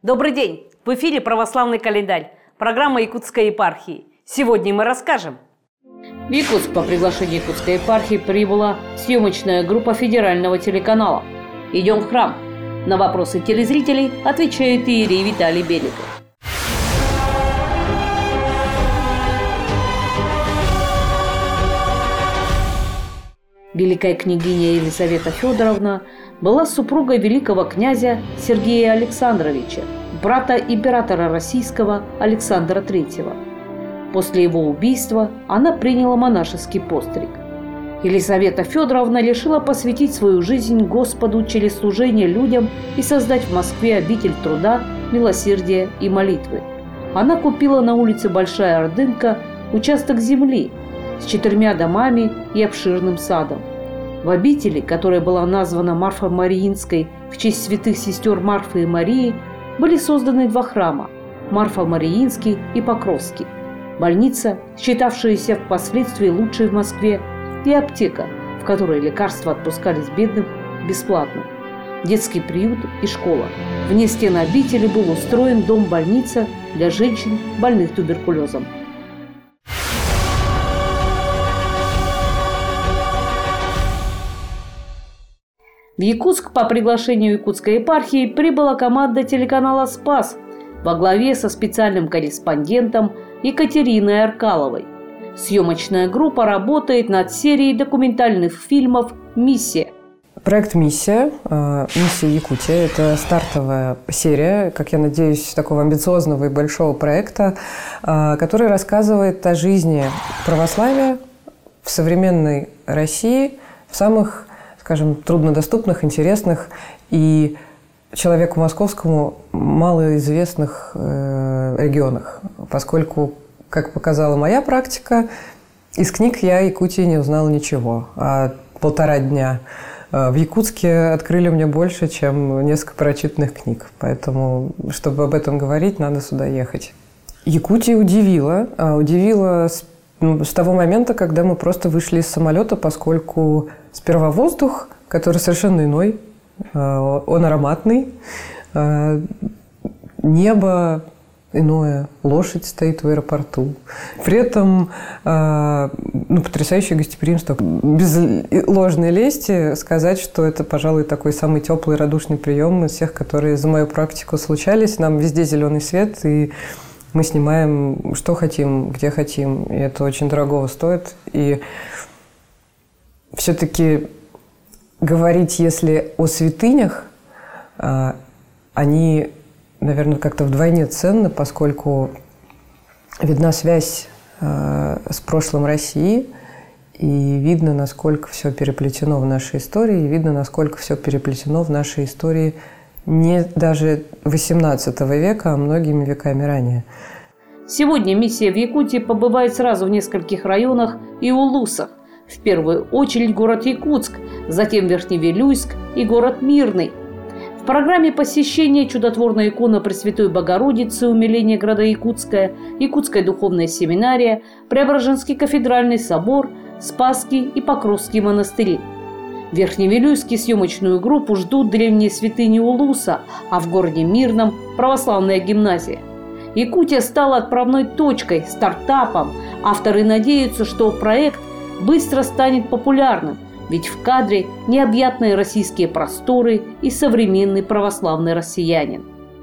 Добрый день! В эфире «Православный календарь», программа Якутской епархии. Сегодня мы расскажем. В Якутск по приглашению Якутской епархии прибыла съемочная группа федерального телеканала. Идем в храм. На вопросы телезрителей отвечает иерей Виталий Беликов. Великая княгиня Елизавета Федоровна была супругой великого князя Сергея Александровича, брата императора российского Александра III. После его убийства она приняла монашеский постриг. Елизавета Федоровна решила посвятить свою жизнь Господу через служение людям и создать в Москве обитель труда, милосердия и молитвы. Она купила на улице Большая Ордынка участок земли с 4 домами и обширным садом. В обители, которая была названа Марфо-Мариинской в честь святых сестер Марфы и Марии, были созданы 2 храма – Марфо-Мариинский и Покровский, больница, считавшаяся впоследствии лучшей в Москве, и аптека, в которой лекарства отпускались бедным бесплатно, детский приют и школа. Вне стен обители был устроен дом-больница для женщин, больных туберкулезом. В Якутск по приглашению Якутской епархии прибыла команда телеканала «Спас» во главе со специальным корреспондентом Екатериной Аркаловой. Съемочная группа работает над серией документальных фильмов «Миссия». Проект «Миссия», «Миссия Якутия» – это стартовая серия, как я надеюсь, такого амбициозного и большого проекта, который рассказывает о жизни православия в современной России в самых, скажем, труднодоступных, интересных и человеку московскому малоизвестных регионах, поскольку, как показала моя практика, из книг я о Якутии не узнала ничего, а 1,5 дня в Якутске открыли мне больше, чем несколько прочитанных книг. Поэтому, чтобы об этом говорить, надо сюда ехать. Якутия удивила. Удивила с того момента, когда мы просто вышли из самолета, поскольку сперва воздух, который совершенно иной, он ароматный, небо иное, лошадь стоит в аэропорту. При этом потрясающее гостеприимство. Без ложной лести сказать, что это, пожалуй, такой самый теплый, радушный прием из всех, которые за мою практику случались. Нам везде зеленый свет, и мы снимаем, что хотим, где хотим. И это очень дорогого стоит. И все-таки говорить, если о святынях, они, наверное, как-то вдвойне ценны, поскольку видна связь с прошлым России, и видно, насколько все переплетено в нашей истории, и видно, насколько все переплетено в нашей истории не даже XVIII века, а многими веками ранее. Сегодня миссия в Якутии побывает сразу в нескольких районах и улусах. В первую очередь город Якутск, затем Верхневилюйск и город Мирный. В программе посещения чудотворная икона Пресвятой Богородицы, умиление города Якутская, Якутская духовная семинария, Преображенский кафедральный собор, Спасский и Покровский монастыри. В Верхневилюйске съемочную группу ждут древние святыни Улуса, а в городе Мирном – православная гимназия. Якутия стала отправной точкой, стартапом. Авторы надеются, что проект быстро станет популярным, ведь в кадре необъятные российские просторы и современный православный россиянин.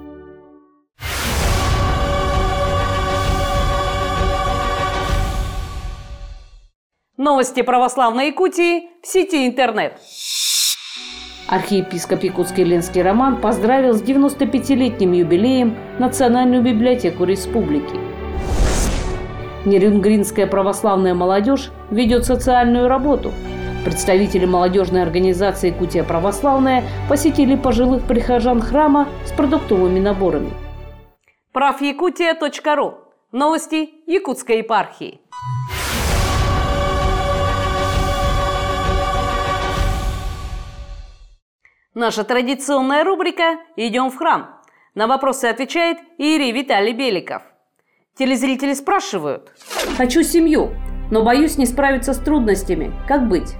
Новости православной Якутии в сети интернет. Архиепископ Якутский Ленский Роман поздравил с 95-летним юбилеем Национальную библиотеку республики. Нерюнгринская православная молодежь ведет социальную работу. Представители молодежной организации «Якутия православная» посетили пожилых прихожан храма с продуктовыми наборами. Правякутия.ру. Новости Якутской епархии. Наша традиционная рубрика «Идем в храм». На вопросы отвечает иерей Виталий Беликов. Телезрители спрашивают: «Хочу семью, но боюсь не справиться с трудностями. Как быть?»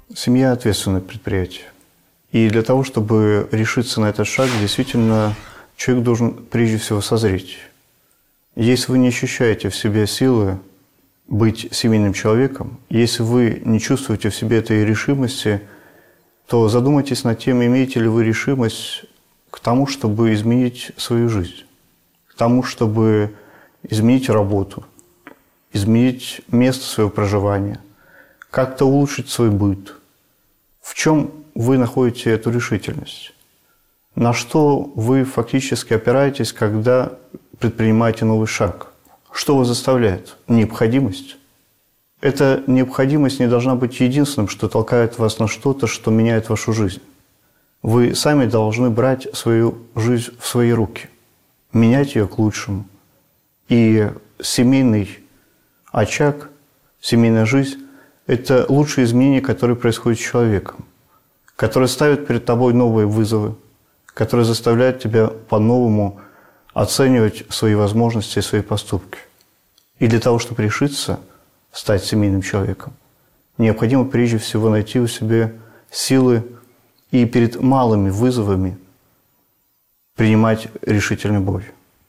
Семья – ответственное предприятие. И для того, чтобы решиться на этот шаг, действительно человек должен прежде всего созреть. Если вы не ощущаете в себе силы быть семейным человеком, если вы не чувствуете в себе этой решимости, то задумайтесь над тем, имеете ли вы решимость к тому, чтобы изменить свою жизнь, к тому, чтобы изменить работу, изменить место своего проживания, как-то улучшить свой быт. В чем вы находите эту решительность? На что вы фактически опираетесь, когда предпринимаете новый шаг? Что вас заставляет? Необходимость? Эта необходимость не должна быть единственным, что толкает вас на что-то, что меняет вашу жизнь. Вы сами должны брать свою жизнь в свои руки, менять ее к лучшему. И семейный очаг, семейная жизнь – это лучшие изменения, которые происходят с человеком, которые ставят перед тобой новые вызовы, которые заставляют тебя по-новому оценивать свои возможности и свои поступки. И для того, чтобы решиться стать семейным человеком, необходимо прежде всего найти у себя силы и перед малыми вызовами принимать решительный бой.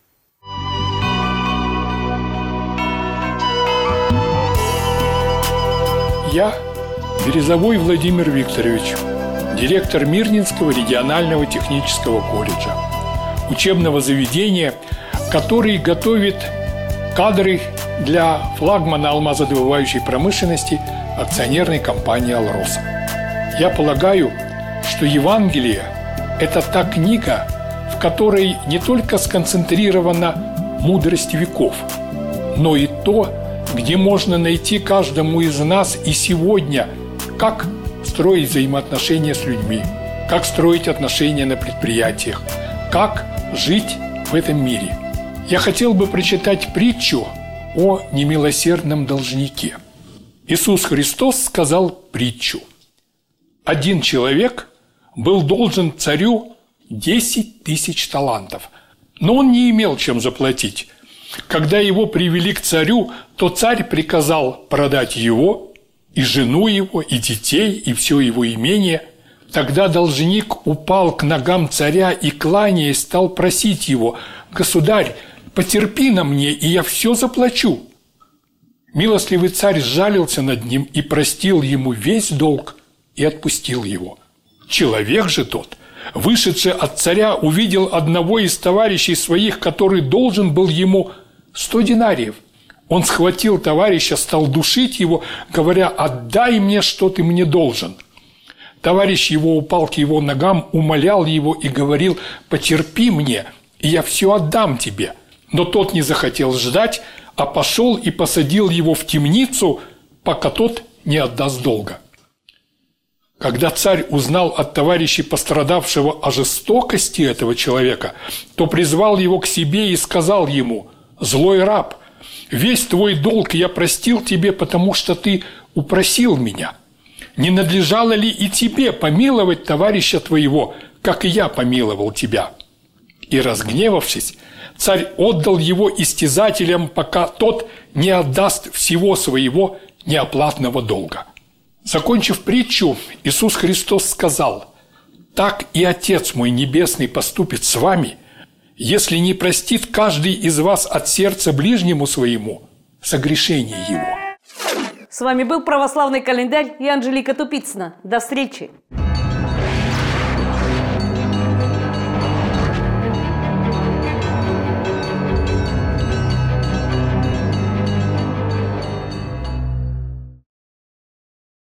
Я Березовой Владимир Викторович, директор Мирнинского регионального технического колледжа, учебного заведения, который готовит кадры для флагмана алмазодобывающей промышленности акционерной компании «Алроса». Я полагаю, что Евангелие – это та книга, в которой не только сконцентрирована мудрость веков, но и то, где можно найти каждому из нас и сегодня, как строить взаимоотношения с людьми, как строить отношения на предприятиях, как жить в этом мире. Я хотел бы прочитать притчу о немилосердном должнике. Иисус Христос сказал притчу. Один человек был должен царю 10 тысяч талантов, но он не имел чем заплатить. Когда его привели к царю, то царь приказал продать его, и жену его, и детей, и все его имение. Тогда должник упал к ногам царя и, кланяясь, стал просить его: «Государь, потерпи на мне, и я все заплачу». Милостливый царь сжалился над ним и простил ему весь долг и отпустил его. Человек же тот, вышедший от царя, увидел одного из товарищей своих, который должен был ему 100 динариев. Он схватил товарища, стал душить его, говоря: «Отдай мне, что ты мне должен». Товарищ его упал к его ногам, умолял его и говорил: «Потерпи мне, и я все отдам тебе». Но тот не захотел ждать, а пошел и посадил его в темницу, пока тот не отдаст долга. Когда царь узнал от товарищей пострадавшего о жестокости этого человека, то призвал его к себе и сказал ему: «Злой раб, весь твой долг я простил тебе, потому что ты упросил меня. Не надлежало ли и тебе помиловать товарища твоего, как и я помиловал тебя?» И, разгневавшись, царь отдал его истязателям, пока тот не отдаст всего своего неоплатного долга. Закончив притчу, Иисус Христос сказал: «Так и Отец мой Небесный поступит с вами, если не простит каждый из вас от сердца ближнему своему согрешение его». С вами был «Православный календарь» и Анжелика Тупицына. До встречи!